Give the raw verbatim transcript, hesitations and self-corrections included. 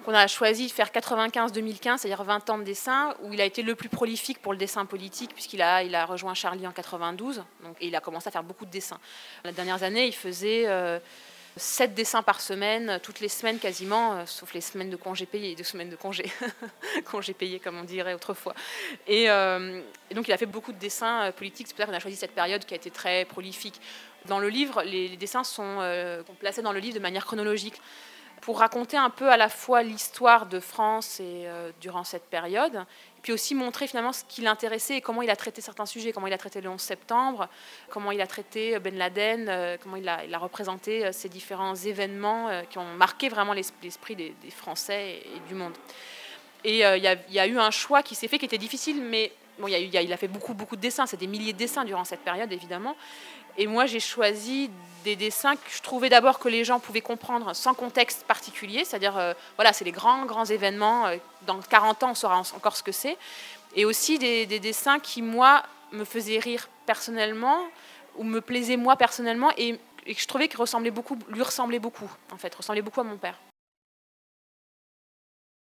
qu'on a choisi de faire quatre-vingt-quinze deux mille quinze, c'est-à-dire vingt ans de dessin, où il a été le plus prolifique pour le dessin politique, puisqu'il a, il a rejoint Charlie en quatre-vingt-douze, donc, et il a commencé à faire beaucoup de dessins. Les dernières années, il faisait euh, sept dessins par semaine, toutes les semaines quasiment, euh, sauf les semaines de congés payés, deux semaines de congés, congés payés comme on dirait autrefois. Et, euh, et donc il a fait beaucoup de dessins euh, politiques, c'est pour ça qu'on a choisi cette période qui a été très prolifique. Dans le livre, les, les dessins sont euh, placés dans le livre de manière chronologique, pour raconter un peu à la fois l'histoire de France et, euh, durant cette période, et puis aussi montrer finalement ce qui l'intéressait et comment il a traité certains sujets, comment il a traité le onze septembre, comment il a traité Ben Laden, euh, comment il a, il a représenté euh, ces différents événements euh, qui ont marqué vraiment l'esprit des, des Français et, et du monde. Et il euh, y, y a eu un choix qui s'est fait qui était difficile, mais bon, y a eu, y a, il a fait beaucoup, beaucoup de dessins, c'est des milliers de dessins durant cette période évidemment. Et moi, j'ai choisi des dessins que je trouvais d'abord que les gens pouvaient comprendre sans contexte particulier, c'est-à-dire, euh, voilà, c'est les grands, grands événements. Euh, dans quarante ans, on saura encore ce que c'est. Et aussi des, des dessins qui, moi, me faisaient rire personnellement, ou me plaisaient moi personnellement, et, et que je trouvais qu'il ressemblait beaucoup, lui ressemblait beaucoup, en fait, ressemblait beaucoup à mon père.